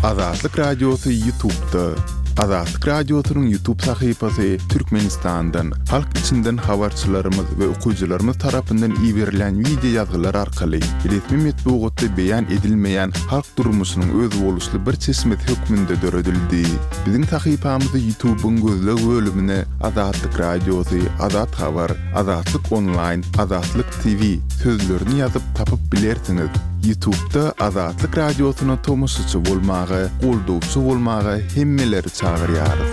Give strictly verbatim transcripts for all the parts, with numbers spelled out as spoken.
Azatlyk Radiosu YouTube'da. Azatlyk Radiosu'nun YouTube sayfasy Türkmenistan'dan, halk içinden habarçylarymyz we okuyjylarymyz tarapyndan iýerilen video ýazgylar arkaly resmi metbuatda beýan edilmeýän halk durmuşynyň öz boluşly bir çeşmet hökmünde döredildi. Biziň sayfamyzy YouTube'un gözleg bölümine Azatlyk Radiosu, Azat Habar, Azatlyk Online, Azatlyk T V sözlerini ýazyp tapyp bilersiňiz. YouTube'da Azatlyk Radiosu'na tomusçy bolmagy, goldowçy bolmagy hemmeleri çağırýarys.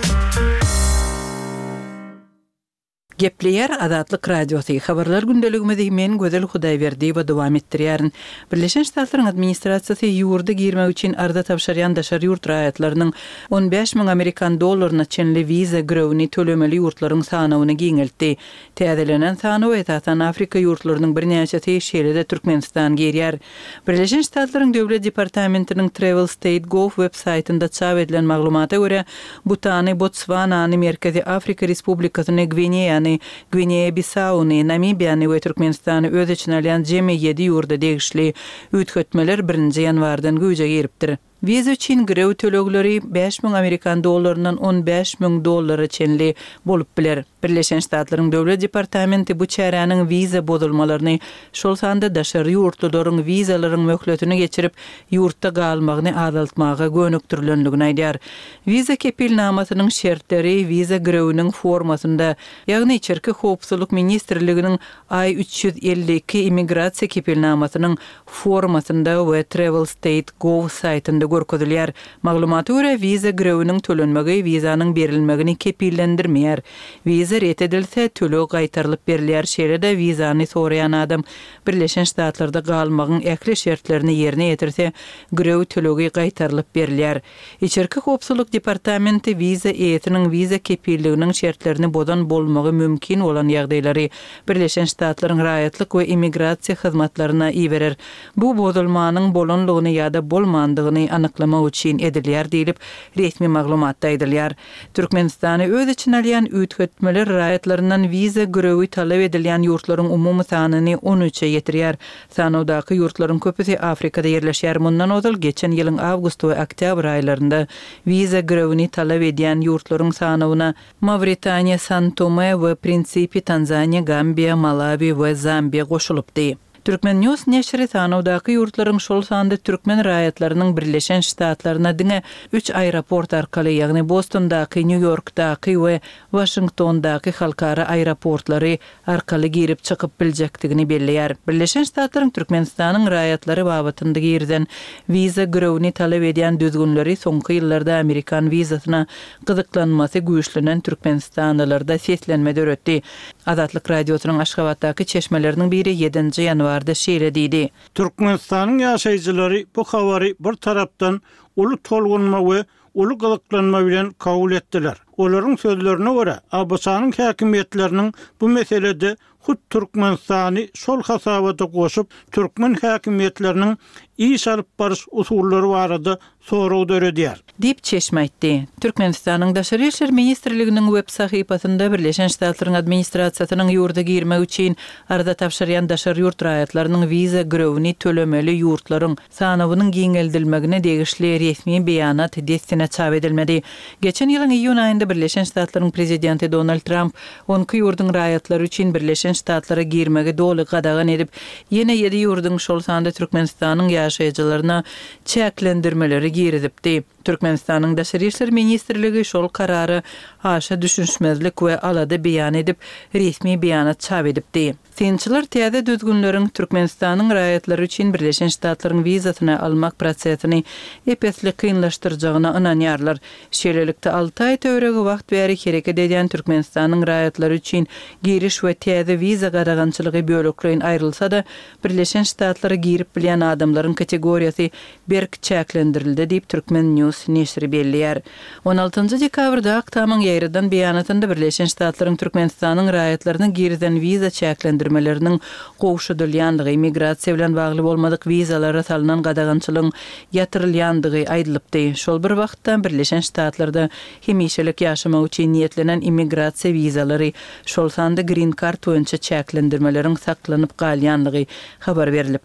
Gepleyer Azatlyk Radiosu habarlar gündeligimizde men Gözel Hudaýberdi we dowam etdirýärin. Birleşen Ştatlaryň administrasiýasy ýurda girmek üçin arda tapşyrýan daşary ýurt raýatlarynyň on beş miň Amerikan dollaryna çenli wiza growny tölemeli ýurtlaryň sanawyny giňeltdi. Täzelenen sanawy esasan Afrika ýurtlarynyň birnäçesi şeýlede Türkmenistan gerýär. Birleşen Ştatlaryň döwlet departamentiniň Travel State Gov web saytynda çap edilen maglumata görä, Butany, Botswanany, Merkezi Afrika Respublikasyny, Gwineýany, Guinea-Bissau'ny, Namibiýany we Türkmenistany öz içine alan jemi ýedi ýurda degişli üýtgetmeler birinji ýanwardan güýje giripdir. Viza üçin grew tölegleri beş miň Amerikan dollarynyň on beş miň dollara çenli bolup biler. Birleşen Ştatlaryň döwlet departamenti bu çäräniň viza bozulmalaryny şol sanda daşary ýurtlaryň vizalaryň möhletini geçirip ýurtda galmagyny azaltmaga gönükdirilendigini aýdýar. Viza kepilnamasynyň şertleri viza grewnyň formasynda, ýagny içerki howpsuzlyk ministrliginiň ay üç yüz elli iki immigrasiýa kepilnamasynyň formasynda we Travel State Gov saytynda görkezilýär. Maglumaty görä viza grewnyň tölenmegi vizanyň berilmegini kepillendirmeýär. Viza ret edilse tölö gaýtarylyp berilýär. Şeýlede vizany soraýan adam Birleşen Ştatlarda galmagyň ekli şertlerini ýerine ýetirse, grew tölegi gaýtarylyp berilýär. İçerki howpsuzlyk departamenti viza eýetiniň viza kepilliginiň şertlerini bozan bolmagy mümkin bolan ýagdaýlary Birleşen Ştatlaryň raýatlyk we immigrasiýa hyzmatlaryna iýerer. Bu bozulmanyň bolanlygyny ýa-da bolmandygyny anyklamak üçin edilýär diýilip resmi maglumatda aýdylýar. Türkmenistany öz içine alan üýtgetmeler raýatlaryndan viza grewi talap edilýän ýurtlaryň umumy sanyny on üçe ýetirýär. Sanawdaky ýurtlaryň köpüsi Afrikada ýerleşýär. Mundan ozal geçen ýylyň awgust we oktyabr aýlarynda viza grewini talap edýän ýurtlaryň sanawyna Mauritania, São Tomé we Principe, Tanzania, Gambia, Malawi we Zambiya goşulypdy. Türkmen News neşri sanawdaky ýurtlaryň şol sanda türkmen raýatlarynyň Birleşen Ştatlaryna diňe üç aeroport arkaly, ýagny Bostondaky, New Yorkdaky we Washingtondaky halkara aeroportlary arkaly girip çykyp biljekdigini belleýär. Birleşen Ştatlaryň Türkmenistanyň raýatlary babatynda girden viza grewni talap edýän düzgünleri soňky ýyllarda Amerikan vizasyna gyzyklanmasy güýçlenen Türkmenistanlylarda seslenme döretdi. Azatlyk Radiosunyň Aşgabatdaky çeşmeleriniň biri ýedinji ýanwarda şeýle diýdi. Türkmenistanyň ýaşaýjylary bu habary bir tarapdan uly tolgunma we uly gyzyklanma bilen kabul etdiler. Olaryň sözlerine görä, A B S-nyň häkimetleriniň bu meselede hut Türkmenistany şol hasabata goşup türkmen häkimetleriniň iş alyp barış usullary barada soraw döredýär. Dip çeşme aýtdy. Türkmenistanyň daşary işler ministrliginiň web sayfasynda Birleşen Ştatlaryň administrasiýasynyň ýurda girmek üçin arda tapşyrýan daşary ýurt raýatlarynyň viza grewni tölemeli ýurtlaryň sanawynyň giňeldilmegine degişli resmi beýanat destine çap edilmedi. Geçen ýylyň iýun aýynda Birleşen Ştatlaryň prezidenti Donald Trump onky ýurdun raýatlary üçin Birleşen Ştatlara girmegi doly gadagan edip, ýene ýedi ýurdun şol sanda Türkmenistanyň ýaşaýjylaryna çäklendirmeleri girizipdi. Türkmenistanyň daşary işler ministrligi şol karary haşa düşünşmezlik we alada beýan edip resmi beýanat çap edipdi. Sinçiler täze düzgünleriň Türkmenistanyň raýatlary üçin Birleşen Ştatlaryň vizasyny almak prosesini epesli kynlaşdyryjagyna inanýarlar. Şeýlelikde alty aý töweregi wagt bäri kerek edýän Türkmenistanyň raýatlary üçin giriş we täze viza garagançylygy böleklerin aýrylsa da Birleşen Ştatlary girip bilýän adamlaryň kategoriýasy berk çäklendirildi diýip Türkmen News neşri belliýär. on altynjy dekabrda Aktamyň ýerden beýanatynda Birleşen Ştatlaryň Türkmenistanyň raýatlaryny girden viza çäklendirmeleriniň gowşudylýandygy, immigrasiýa bilen bagly bolmadyk vizalara salynan gadagançylygyň ýatyrylýandygy aýdylypdy. Şol bir wagtda Birleşen Ştatlarda hemişelik ýaşamak üçin niýetlenen immigrasiýa vizalary şol sanda green card boýunça çäklendirmeleriň saklanyp galýandygy habar berilipdi.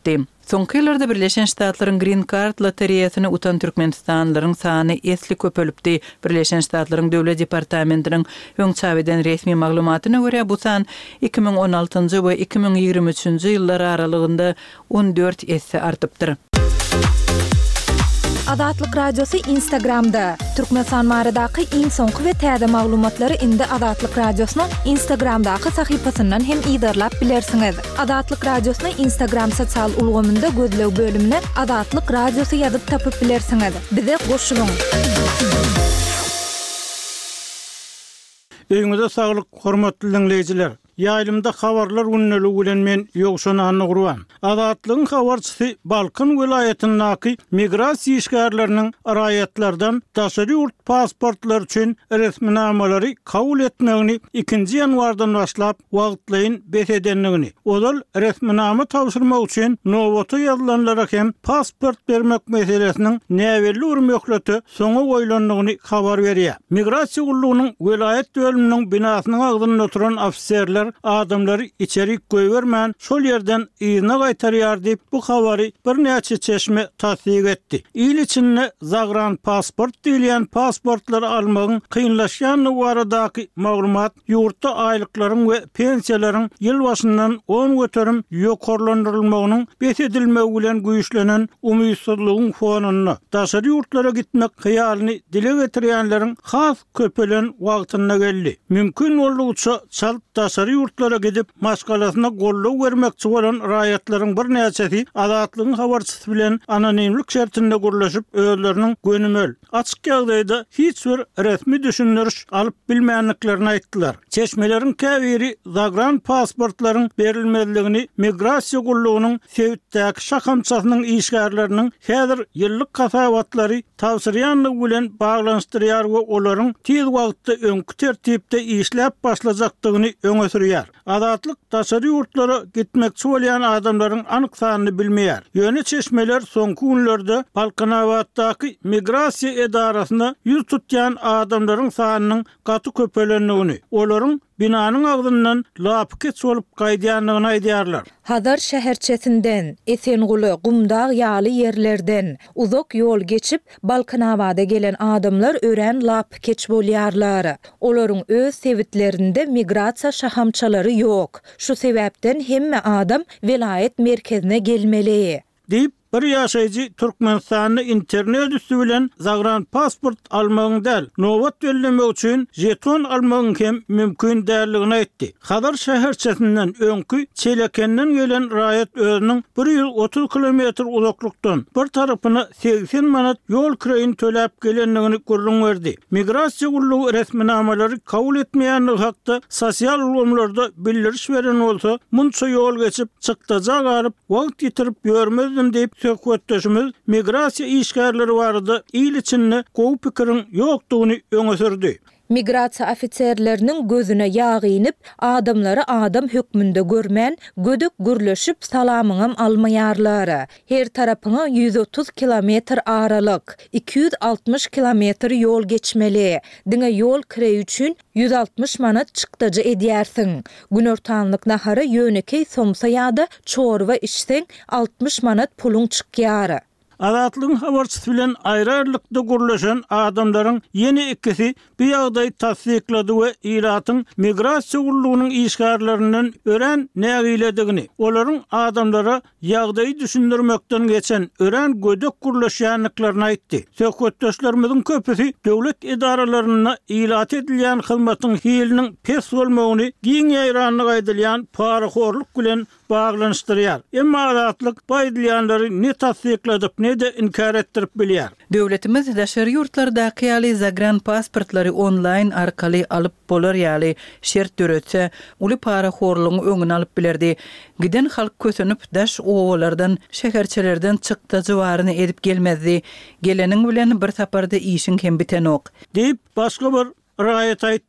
Soňky ýyllarda Birleşen Ştatlaryň Green Card lotereýasyny utan Türkmenistanlylaryň sany esli köpelipdi. Birleşen Ştatlaryň Döwlet Departamentiniň öňçabeden resmi maglumatyna görä bu san iki bin on altynjy we iki bin ýigirmi üçünjü ýyllar aralygynda on dört esse artypdyr. Azatlyk Radiosu Instagramda. Türkmenistan maradaky iň soňky we täze maglumatlary indi Azatlyk Radiosynyň Instagramdaky sahypasyndan hem ýa-da bilersiňiz. Azatlyk Radiosyny Instagram sosial ulgamynda gözlew bölümine Azatlyk Radiosu ýazyp tapyp bilersiňiz. Bize goşulyň. Öňüňizde saglyk, hormatly dinleýijiler. Ýaýlymda habarlar günneli bilen men ýogşanyny gurwan. Azatlygyň habarçysy Balkan vilayatynyň migrasiýa işgärleriniň araýatlardan daşary ýurt pasportlar üçin resminamary kabul etmegini ikinji ýanwardan başlap wagtlaýyn besedenligini. Olal resminama tapşyrmak üçin nowata ýazylanlara hem pasport bermek meselesiniň näwelli urmökleti soňa goýulanlygyny habar berýär. Migrasiýa gullugynyň vilayat bölüminiň binasynyň agdyna oturan ofisiýerler adamları içeri goýbermän şol ýerden ýyna gaýtarýar diýip bu habary bir näçe çeşme tasdik etdi. İl içinde zagran pasport diýilen pasportlar almagyň kynlaşýany baradaky maglumat ýurtda aýlyklaryň we pensiýalaryň ýyl başyndan on göterim ýokarlandyrylmagynyň besedilmegi bilen güýçlenen umytsuzlygyň fonuna daşary ýurtlara gitmek hyýalyny dile getirýänleriň has köpelen wagtyna geldi. Mümkin bolýança çalp daşary ýurtlara gidip maşgalasyna gollaw bermekçi bolan raýatlaryň bir näçesi Azatlygyň habarçysy bilen anonimlik şertinde gurlaşyp özleriniň gönümel açyk ýagdaýda hiç bir resmi düşündiriş alyp bilmänliklerini aýtdylar. Çeşmeleriň käbiri zagran pasportlaryň berilmezligini migrasiýa gullugynyň Sewitdäki şahamçasynyň işgärleriniň häzir ýyllyk kasawatlary tawsyrýanlygy bilen baglanşdyrýar we olaryň tiz wagtda öňkü tertipde işläp başlajakdygyny öňe sürýär. Azatlyk daşary ýurtlara gitmekçi bolýan adamlaryň anyk sanyny bilmeýär. Ýöne çeşmeler soňky günlerde Balkanawatdaky migrasiýa edarasyna ýüz tutýan adamlaryň sanynyň gaty köpelenligini, olaryň binanyň agdyndan lapket bolup gaýdýanlygyny aýdýarlar. Hadar şäherçesinden, Esenguly, Gumdağ ýaly ýerlerden uzak ýol geçip Balkanawada gelen adamlar ören lapkeç bolýarlar. Olaryň öz sewitlerinde migrasiýa şahamçalary ýok. Şu sebäpden hemme adam vilayet merkezine gelmeli. Diýip bir ýaşaýjy Türkmenistanyň internet üstü bilen zagran pasport almagyň däl, nowat bellemek üçin jeton almagyň hem mümkin däldigini aýtdy. Hadar şäherçesinden öňkü Çelekenden gelen raýat özüniň bir ýüz otuz kilometr uzaklykdan bir tarapyna seksen manat ýol kireýini töläp gelenligini görüň berdi. Migrasiýa gullugy resminamalary kabul etmeýänligi hakda sosial ulgamlarda bildiriş beren bolsa, munça ýol geçip çykdaja garyp wagt ýitirip ýörmezdim diýip söhbetdeşimiz migrasiýa işgärleri barada il içinde gowy pikiriň ýokdugyny öňe sürdi. Migrasiýa ofitserleriniň gözüne ýagynyp adamlary adam hökmünde görmän gödük gürleşip salamyňam almaýarlar. Her tarapyna ýüz otuz kilometr aralyk, iki yüz altmış kilometr ýol geçmeli. Diňe ýol kirey üçin yüz altmış manat çykdaja edýärsiň. Gün ortanlyk nahary ýönekey somsa ýa-da çorba içseň altmış manat puluň çykýar. Azatlygyň habarçysy bilen aýrarlykda gurlaşan adamlaryň ýene ikisi bir ýagdaý tasdiklady we ýylatyň migrasiýa gullugynyň işgärlerinden ören nägiledigini, olaryň adamlara ýagdaýy düşündirmekden geçen ören gödek gurlaşýanlyklaryny aýtdy. Söhbetdeşlerimiziň köpüsi döwlet edaralaryna ýylat edilýän hyzmatyň hiliniň pes bolmagyny, giň ýaýranlyk aýdylýan paraxorluk bilen baglanşdyrýar. Emma azatlyk baýdylýanlary ne tasdikladyp ne de inkar ettirip bilýär. Döwletimiz daşary ýurtlardaky ýaly zagran pasportlary online arkaly alyp bolar ýaly şert döretse, uly paraxorlugyň öňüne alyp bilerdi. Giden halk kösünüp daş owalardan, şäherçelerden çykdaja baryny edip gelmezdi. Geleniň bilen bir saparda işiň hem biten ok. Diýip başga bir raýat aýtdy.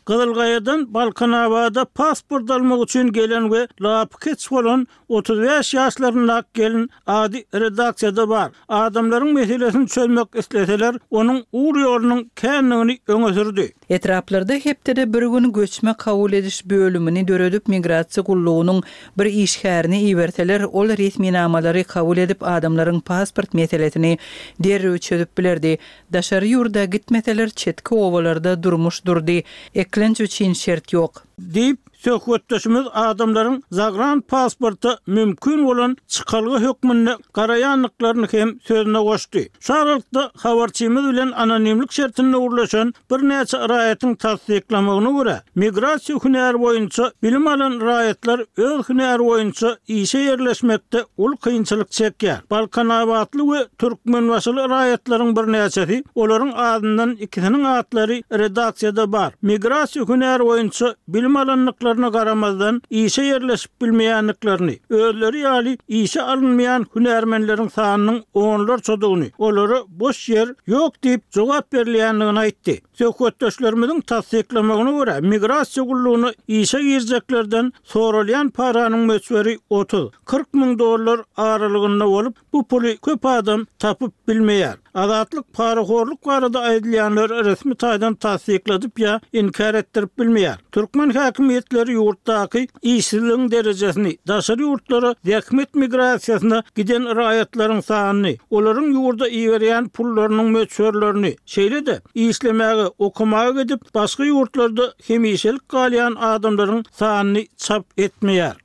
Gydylgaýadan Balkanawada pasport almak üçin gelen we lapkeç bolan otuz beş ýaşlaryna gelen ady redaksiyada bar. Adamlaryň meselesini çözmek isleseler, onuň uğur ýolunyň känligini öňe sürdi. Etraplarda hepdere bir gün göçme kabul ediş bölümini döredip migrasiýa gullugynyň bir işgärini iberteler, ol resmi namalary kabul edip adamlaryň pasport meselesini derrew çözüp bilerdi. Daşary ýurda gitmeseler çetki owalarda durmuş durdy. Eklenç üçin şert ýok. Diýip söhbetdeşimiz adamlaryň zagran pasporta mümkin bolan çykalgy hökmüne garaýanlyklaryny hem sözüne goşdy. Şartda habarçymyz bilen anonimlik şertine urlaşan bir näçe raýatyň tasdiklamagyna görä, migrasiýa hünäri boýunça bilim alan raýatlar öz hünäri boýunça işe yerleşmekde ul kynçylyk çekýär. Balkanawatly we türkmenwasyly raýatlaryň bir näçesi olaryň adyndan ikisiniň atlary redaksiyada bar. Migrasiýa hünäri boýunça bilim alanlyklaryna garamazdan işe yerleşip bilmeýänliklaryny, özleri ýaly işe alınmayan hünärmenleriň sanynyň onlar çodugyny, olary boş yer ýok diýip jogap berilýänligini aýtdy. Söhbetdeşlerimiziň tasdiklamagyna görä, migrasiýa gullugyny işe girjeklerden soralýan paranyň möçberi otuz kırk ming dollar aralygynda bolup, bu puly köp adam tapyp bilmeýär. Azatlyk paraxorluk barada aýdylýanlar resmi taýdan tasdikladyp ýa inkar etdirip bilmeýär. Türkmen häkimetleri ýurtdaky işsizligiň derejesini, daşary ýurtlary däkmet migrasiýasyna giden raýatlaryň sanyny, olaryň ýurda iýerýän pullarynyň möçberlerini, şeýle-de işlemäge, okumaga gidip başga ýurtlarda hemişelik galýan adamlaryň sanyny çap etmeýär.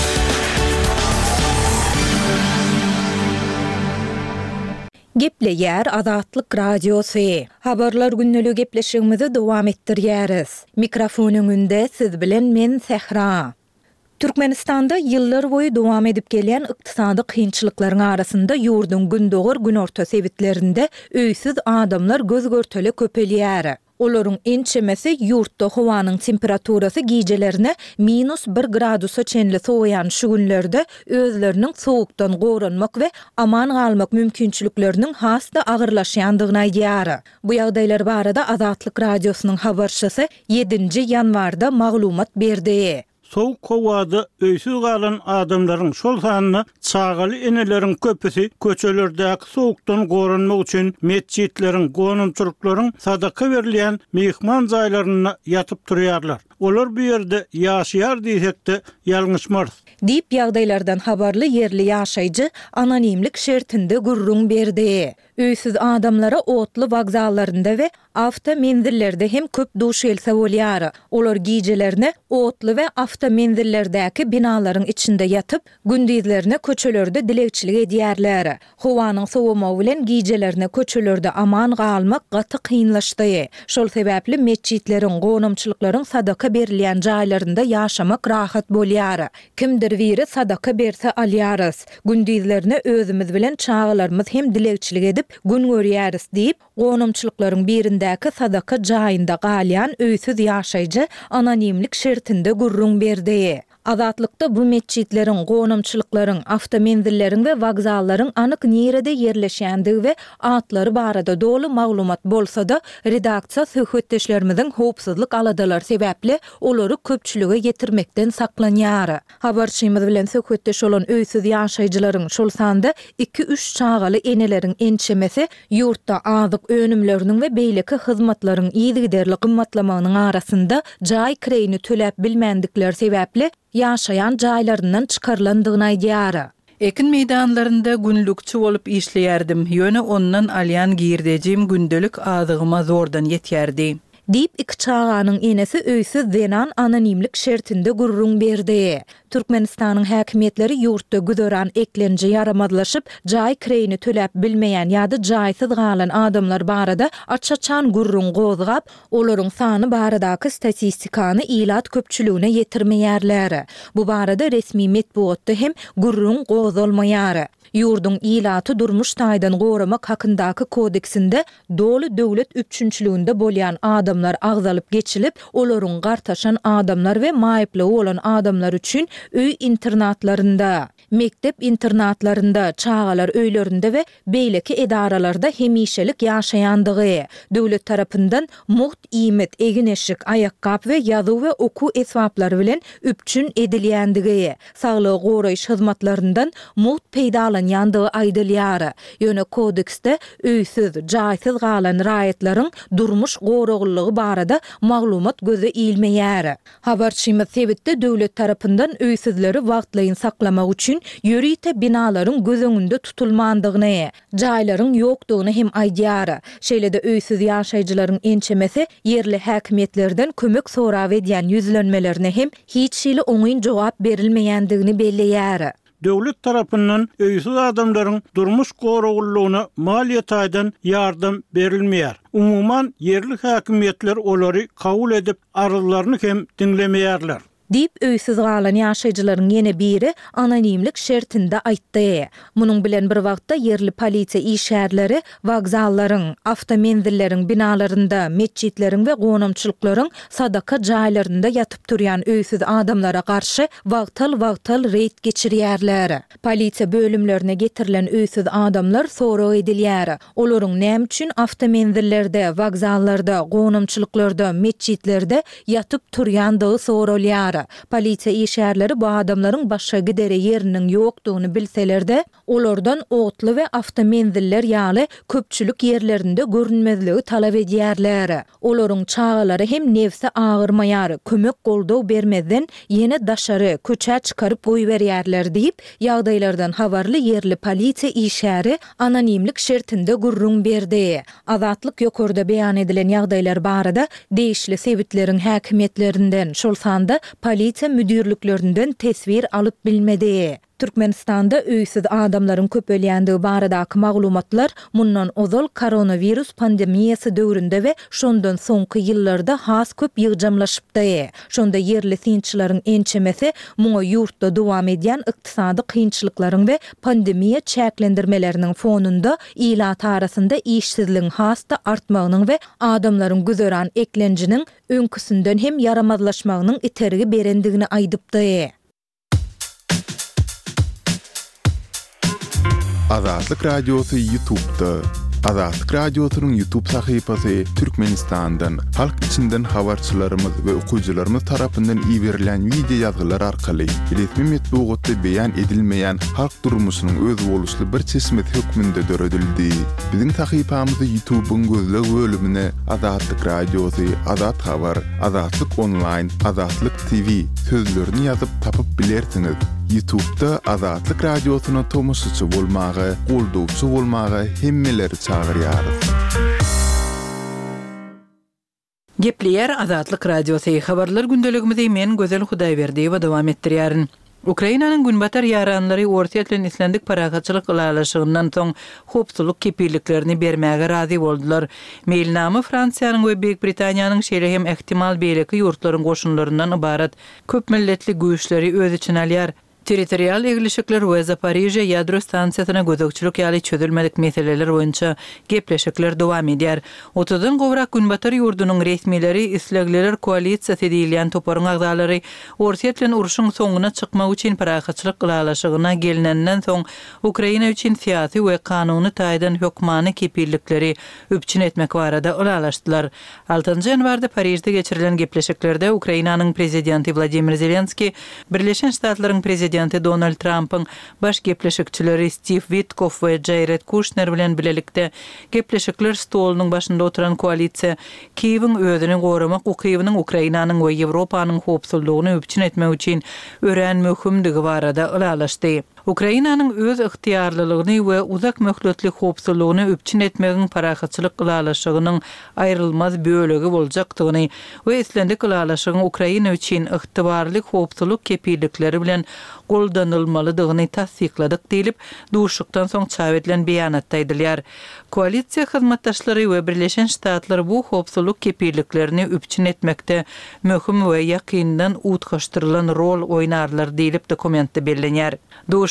Gepleýär Azatlyk radiosu. Habarlar günneligi gepleşigimizi dowam etdirýäris. Mikrofonyň önünde siz bilen men Sehra. Türkmenistanda ýyllar boyu dowam edip gelen ykdysady kynçylyklaryň arasynda ýurdun gündogur gün orta sebitlerinde öýsiz adamlar göz görteli köpelýär. Olaryň ençemesi ýurtda howanyň temperaturasy gijelerine minus bir gradusa çenli soğuyan şu günlerde özleriniň soğukdan goranmak we aman galmak mümkinçilikleriniň hasta agyrlaşýandygyny aýdýar. Bu ýagdaýlar barada Azatlyk radiosynyň habarçysy yedinji ýanwarda maglumat berdi. Soğuk kovada öýsüz galan adamlaryň şol sanyny çagaly eneleriň köpüsi köçelerdäki soğukdan goranmak üçin mescitleriň, gonumçylyklaryň sadaka berilýän mehman jaýlaryna ýatyp durýarlar. Olar bu ýerde ýaşaýar diýsek-de ýalňyşmaz. Diýip ýagdaýlardan habarly yerli ýaşaýjy anonimlik şertinde gurrun berdi. Öýsüz adamlara otly wagzallarynda we awta menzillerde hem köp duş else bolýar. Olar gijelerine otly we awta menzillerdäki binalaryň içinde ýatyp, gündizlerine köçelerde dilekçilik edýärler. Howanyň sowamagy bilen gijelerine köçelerde aman galmak gaty kynlaşdy. Şol sebäpli mescitleriň, gonumçylyklaryň sadaka berilýän jaýlarynda ýaşamak rahat bolýar. Kimdir biri sadaka berse alýarys. Gündizlerine özümiz bilen çağalarymyz hem dilekçilik edip gün görýäris diýip, gonumçylyklaryň birindäki sadaka jaýynda galýan öýsüz ýaşaýjy anonimlik şertinde gurrun berdi. Azatlykda bu mescitleriň, gonumçylyklaryň, awtomenzilleriň we wagzallaryň anyk nerede yerleşýändigi we atlary barada dolu maglumat bolsa-da redaksiýa söhbetdeşlerimiziň howpsuzlyk aladalar sebäpli olary köpçülüge getirmekden saklanýar. Habarçymyz bilen söhbetdeş bolan öýsüz ýaşaýjylaryň şol sanda iki üç çağaly eneleriň ençemesi ýurtda azyk önümleriniň we beýleki hyzmatlaryň ýygyderli gymmatlamagynyň arasynda jaý kireýini töläp bilmendikleri sebäpli ýaşaýan jaýlaryndan çykarlandygyny aýdýar. Ekin meydanlarında günlükçü olup işleyerdim. Ýöne ondan alyan girdejim gündelik azygyma zordan ýetýärdi. Diýip iki çağanyň enesi öýsüz zenan anonimlik şertinde gurrun berdi. Türkmenistanyň häkimetleri ýurtda güdören eklenji ýaramazlaşyp, jaý kireýini töläp bilmeýän ýa-da jaýsyz galan adamlar barada açaçan gurrun gozgap, olaryň sany baradaky statistikany ilat köpçüligine ýetirmeýärler. Bu barada resmi metbuatda hem gurrun gozulmaýar. Yurdun ilaty durmuş taýdan goramak hakyndaky kodeksinde dolu döwlet üçünçülüğünde bolýan adamlar agzalyp geçilip, olaryň gartaşan adamlar we maýyply bolan adamlar üçin öý internatlarynda, mektep internatlarynda, çağalar öýlerinde we beýleki edaralarda hemişelik ýaşaýandygy, döwlet tarapyndan muht iýmet, egineşik, aýakkap we ýazyw we oku esbaplary bilen üpçün edilýändigi, saglygy goraýyş hyzmatlaryndan muht peýdalanýandygy aýdylýar. Ýöne kodeksde öýsüz, jaýsyz galan raýatlaryň durmuş goraglygy barada maglumat göze ilmeýär. Habarçymyz sebitde döwlet tarapyndan öýsüzleri wagtlaýyn saklamak üçin ýörite binalaryň gözüňünde tutulmandygyny, jaýlaryň ýokdugyny hem aýdýar. Şeýlede öýsüz ýaşaýjylaryň ençemesi yerli häkimetlerden kömek sorap edýän ýüzlenmelerini hem hiç şeýle oňyn jogap berilmeýändigini belleýär. Döwlet tarapyndan öýsüz adamlaryň durmuş goraglygyna maliýetaýdan ýardam berilmeýär. Umuman yerli häkimetler olary kabul edip arzularını hem dinlemeýärler. Dip öýsüz galan ýaşaýjylaryň ýene biri anonimlik şertinde aýtdy. Munyň bilen bir wagtda yerli polisiýa işgärleri wagzallaryň, awtomenzilleriň binalarynda, meçitleriň we gonamçylyklaryň sadaka jaýlarynda ýatyp durýan öýsüz adamlara garşy wagtal-wagtal reýd geçirýärler. Polisiýa bölümlerine getirilen öýsüz adamlar sorag edilýär. Olaryň näme üçin awtomenzillerde, wagzallarda, gonamçylyklarda, meçitlerde ýatyp durýandygy soralýar. Polisiýa işgärleri bu adamlaryň başga gidere ýeriniň ýokdugyny bilselerde, olardan otly we awtomenziller ýaly köpçülük ýerlerinde görünmezligi talap edýärler. Olaryň çağalary hem nefsi agyrmaýar, kömek goldaw bermezden ýene daşary, köçä çykaryp goýberýärler diýip ýagdaýlardan habarly yerli polisiýa işgäri anonimlik şertinde gurrun berdi. Azatlyk ýokurda beýan edilen ýagdaýlar barada değişli sebitleriň häkimetlerinden, şol sanda polisiýa müdürliklerinden tesvir alyp bilmedi. Türkmenistanda öýsüz adamlaryň köpelýändigi baradaky maglumatlar mundan ozal koronavirus pandemiýasy döwründe we şondan soňky ýyllarda has köp ýygjamlaşypdy. Şonda yerli synçylaryň ençemesi muňa ýurtda dowam edýän ykdysady kynçylyklaryň we pandemiýa çäklendirmeleriniň fonunda ilat arasynda işsizligiň hasta artmagynyň we adamlaryň güzeran eklenjiniň öňküsünden hem yaramazlaşmagynyň iterigi berendigini aýdypdy. Azatlyk Radiosu YouTube'da. Azatlyk Radiosu'nun YouTube sahypasy Türkmenistan'dan, halk içinden habarçylarymyz we okuyjylarymyz tarapyndan iýerilen video ýazgylar arkaly resmi metbuatda beýan edilmeýän halk durmuşynyň öz boluşly bir çeşmet hökmünde döredildi. Biziň sahypamyzy YouTube'un gözleg bölümine Azatlyk Radiosu, Azat Habar, Azatlyk Online, Azatlyk T V sözlerini ýazyp tapyp bilersiňiz. YouTube'da Azatlyk Radiosu'na tomoşçy bolmagy, goldawçy bolmagy hemmeleri çağırýar. Gepleýär Azatlyk Radiosu habarlar gündeligimizi men Gözel Hudaýberdiýewa dowam etdirýärin. Ukrainanyň günbatar ýaranlary ortaýatlan islendik paragatçylyk ýalaşygyndan soň hopsulyk kepilliklerini bermäge razy boldular. Mailnama Fransiýanyň we Büyük Britaniýanyň şeýle hem ehtimal beýleki ýurtlaryň goşunlaryndan ibarat köp milletli güýçleri öz içine alýar. Territorial egilişikler we Zaporizhia ýadro stansiýasyna gözegçilik ýaly çözülmedik meseleler boýunça gepleşikler dowam edýär. otuzdan gowrak günbatar ýurdunyň resmileri islegler koalisiýasy diýilýän toparyň agzalary ortaýatlan uruşyň soňuna çykmak üçin paragatçylyk ýalaşygyna gelinenden soň Ukraina üçin syýasy we kanuny taýdan hökmany kepillikleri üpçün etmek barada ulalaşdylar. altynjy ýanwarda Parisde geçirilen gepleşiklerde Ukrainanyň prezidenti Vladimir Zelenski, Birleşen Ştatlaryň prezidenti Donald Trump'ın baş gepleşikçileri Steve Witkoff ve Jared Kushner bilen bilelikde gepleşikler stolunyň başynda oturan koalisiýa Kiýewiň özüni goramak, Kiýewiň Ukrainanyň we Ýewropanyň hopsullygyny üpçün etmek üçin örän möhümdigi barada ulalaşdy. Ukrainanyň öz ygtyýarlylygyny we uzak möhletli hopsullygyny üpçün etmegiň paragatçylyk ýalaşygynyň aýrylmaz bölegi boljakdygyny we islendik ýalaşygyň Ukraina üçin ygtybarly hopsullyk kepillikleri bilen goldanylmalydygyny tasdikladyk diýilip, duşukdan soň çap edilen beýanatda aýdylýar. Koalisiýa hyzmatdaşlary we Birleşen Ştatlar bu hopsullyk kepilliklerini üpçün etmekde möhüm we ýakyndan utgaşdyrylan rol oýnarlar diýilip dokumentde bellenýär. Duş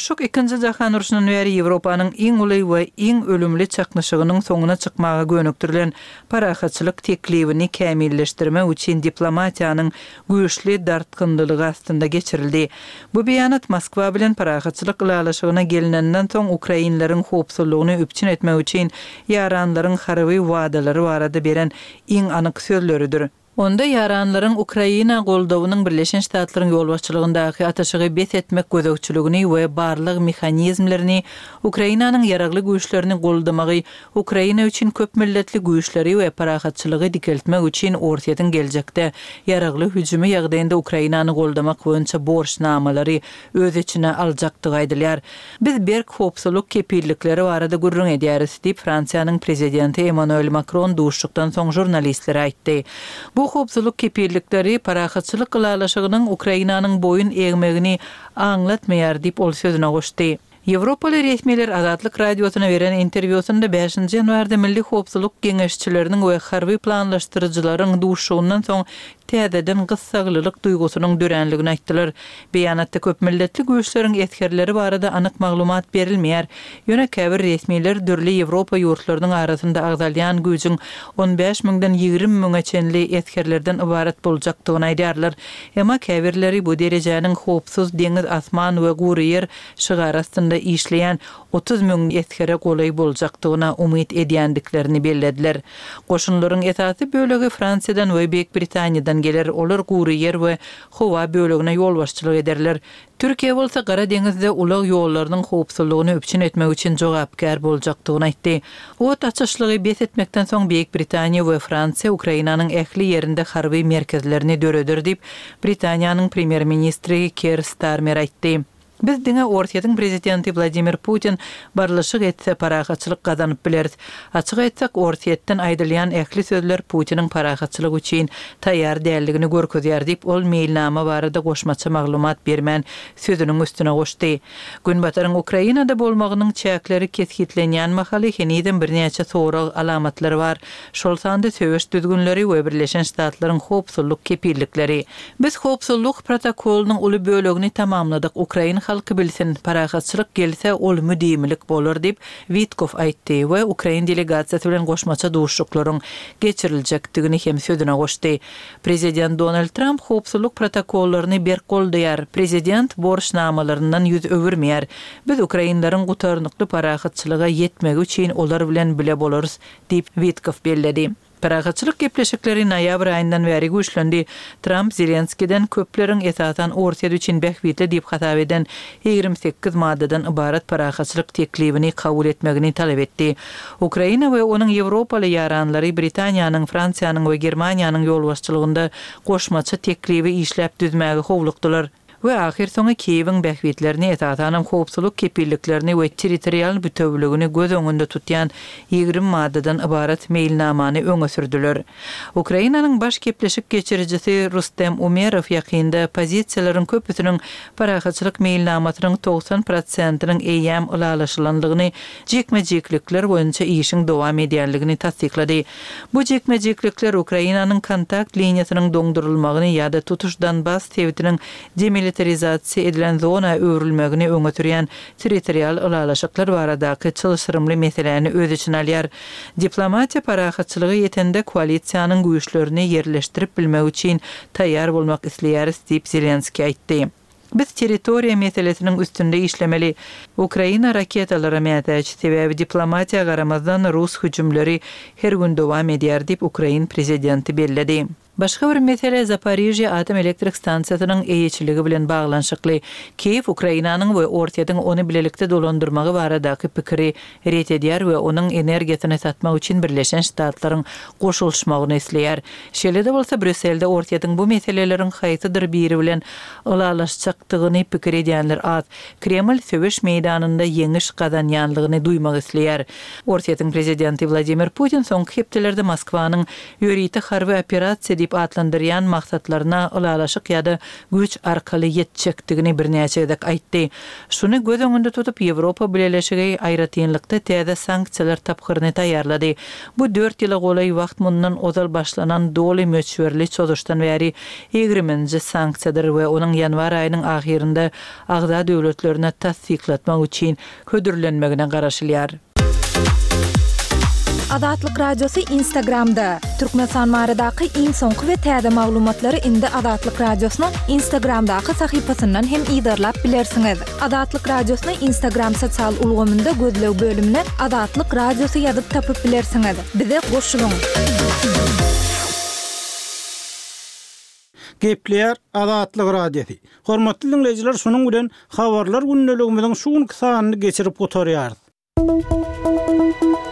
Urşuk ikinci Jahan urşunun bäri Ýewropanyň iň uly we iň ölümli çaknaşygynyň soňuna çykmaga gönükdirilen parahatçylyk teklibini kämilleşdirme üçin diplomatiýanyň güýçli dartkyndylygy astynda geçirildi. Bu beýanat Moskwa bilen parahatçylyk ýalaşygyna gelinenden soň Ukrainlaryň howpsuzlygyny üpçün etmek üçin ýaranlaryň harby wadalary barada beren iň anyk sözleridir. Onda yaranlaryň Ukraina goldawynyň Birleşen Ştatlaryň ýolbaşçylygyndaky ataşygy bet etmek gözegçiligini we barlyk mexanizmlerini Ukrainanyň ýaragly güýçlerini goldamagy, Ukraina üçin köp milletli güýçleri we parahatçylygy dikeltmek üçin ortadan geljekde ýaragly hüjümi ýagdaýynda Ukrainany goldamak boýunça borçnamalary öz içine aljakdygy aýdylýar. Biz berk howpsuzlyk kepillikleri barada gurrun edýäris diýip Fransiýanyň prezidenti Emmanuel Macron duşdukdan soň jurnalistlere aýtdy. Bu howpsuzlyk kepillikleri parahatçylyk ýalaşygynyň Ukrainanyň boyun egmegini aňlatmaýar diýip ol sözüne goşdy. Ýewropaly resmiler Azatlyk radiosyna beren interwýusynda beşinji ýanwarda Milli Howpsuzlyk Geňeşçileriniň we harby planlaşdyrjylaryň duşugundan soň täzeden gyssaglylyk duýgusynyň dörenligini aýtdylar. Beýanatda köp milletli güýçleriň etkerleri barada anyk maglumat berilmeýär. Ýöne käbir resmiler dürli Ýewropa ýurtlarynyň arasynda agdalýan güýjüň on beş miňden ýigrim miňe çenli etkerlerden ibaret boljakdygyny aýdýarlar. Emma käbirleri bu derejäniň howpsuz deňiz asman we gury ýer şygarasynda işleyen otuz miň etkere golay boljakdygyna umyt edýändiklerini bellediler. Goşunlaryň esasy bölegi Fransiýadan we Büyük Britaniýadan geler, olar gury ýer we howa bölegine ýolbaşçylyk ederler. Türkiýe bolsa Gara deňizde ulag ýollarynyň howpsuzlygyny öpçün etmek üçin jogapkar boljakdygyny aýtdy. O taçyşlygy bet etmekden soň Büyük Britaniýa we Fransiýa Ukrainanyň ähli ýerinde harby merkezlerini döredir diýip Britaniýanyň premier ministri Keir Starmer aýtdy. Biz diňe ortadan prezidenti Vladimir Putin barlaşyk etse parahatçylyk gazanyp bileris. Açyk aýtsak ortadan aýdylýan ähli sözler Putiniň parahatçylyk üçin taýýar däldigini görkezýär diýip ol mailnama barada goşmaça maglumat bermän sözüniň üstüne goşdy. Günbataryň Ukrainada bolmagynyň çäkleri keskitlenýän mahaly heniden birnäçe sorak alamatlary bar. Şol sanda söwüş düzgünleri we Birleşen Ştatlaryň howpsuzlyk kepillikleri. Biz howpsuzlyk protokolunyň uly bölegini tamamladyk. Ukraina halky bilsin, parahatçylyk gelse ol müdimlik bolar diýip Witkov aýtdy we Ukraina delegasiýasy bilen goşmaça duşuklaryň geçiriljakdygyny hem sözüne goşdy. Prezident Donald Trump howpsuzlyk protokollaryny berk goldaýar. Prezident borçnamalaryndan ýüz öwürmeýär. Biz Ukrainlaryň gutarnykly parahatçylyga ýetmek üçin olar bilen bile bolarys diýip Witkov belledi. Parahatçylyk gepleşikleri noýabr aýyndan bäri güýçlendi. Trump Zelenskiýden köpleriň esasan ortaya üçin bähwitli diýip hatap eden ýigrim sekiz maddadan ibaret parahatçylyk teklibini kabul etmegini talap etdi. Ukraina we onuň Ýewropaly ýaranlary Britaniýanyň, Fransiýanyň we Germaniýanyň ýolbaşçylygynda goşmaça teklibi işläp düzmäge howlukdylar. We ahir soňa Kiýewiň bähwitlerini esasan howpsuzlyk kepilliklerini we territorial bütewligini göz öňünde tutýan ýigrim maddadan ibaret mailnamany öňe sürdüler. Ukrainanyň baş kepleşik geçirijisi Rustem Umerov ýakynda pozisiýalaryň köpüsiniň parahatçylyk mailnamasynyň doksan prosentiniň eýam ulalaşylandygyny, jekmejeklikler boýunça işiň dowam edýänligini tasdiklady. Bu jekmejeklikler Ukrainanyň kontakt liniýasynyň doňdurulmagyny ýa-da tutuşdan bas tewitiniň demilitarizasiýa edilen zona öwrülmegini öňe sürýän territorial ulalaşyklar baradaky çylşyrymly meseleni öz içine alýar. Diplomatiýa parahatçylygy ýetende koalisiýanyň güýçlerini ýerleşdirip bilmek üçin taýýar bolmak isleýäris diýip Zelenski aýtdy. Biz territoriýa meselesiniň üstünde işlemeli. Ukraina raketalary mätäç sebäbi diplomatiýa garamazdan Rus hüjümleri her gün dowam edýär diýip Ukraina prezidenti belledi. Başga bir mesele Zaporizhia atom elektrik stansiýasynyň eýiçiligi bilen baglanşykly. Kiýew Ukrainanyň we ortadan ony bilelikde dolandyrmagy baradaky pikiri ret edýär we onuň energiýasyny satmak üçin Birleşen Ştatlaryň goşulşmagyny isleýär. Şeýle-de bolsa Brüsselde ortadan bu meseleleriň haýsydyr biri bilen ulalaşjakdygyny pikir edýänler az. Kreml söwüş meýdanynda ýeňiş gazanýanlygyny duýmak isleýär. Ortadan prezidenti Vladimir Putin soňky hepdelerde Moskwanyň ýöriti harby operasiýa diýip atlandyrýan maksatlaryna ulalaşyk ýa-da güç arkaly ýetjekdigini birnäçe edek aýtdy. Şunu göz öňünde tutup Ýewropa Birleşigi aýratynlykda täze sanksiýalar tapgyryny taýýarlady. Bu dört ýyla golay wagt mundan ozal başlanan doly möçberli çözüşden bäri yigirminji sanksiýalar we onuň ýanwar aýynyň ahyrynda agza döwletlerine tasdiklatmak üçin ködürlenmegine garaşylýar. Azatlyk Radiosu Instagramda. Türkmenistan baradaky iň soňky we täze maglumatlary indi Azatlyk Radiosynyň Instagramdaky sahypasyndan hem ýa-da bilersiňiz. Azatlyk Radiosynyň Instagram sosial ulgamynda gözlew bölümine Azatlyk Radiosu ýazyp tapyp bilersiňiz. Bize goşulyň. Gepleýär Azatlyk Radiosu. Hormatly dinleýijiler, şonuň bilen habarlar gündeligimiziň şu günkü sanyny geçirip oturýar.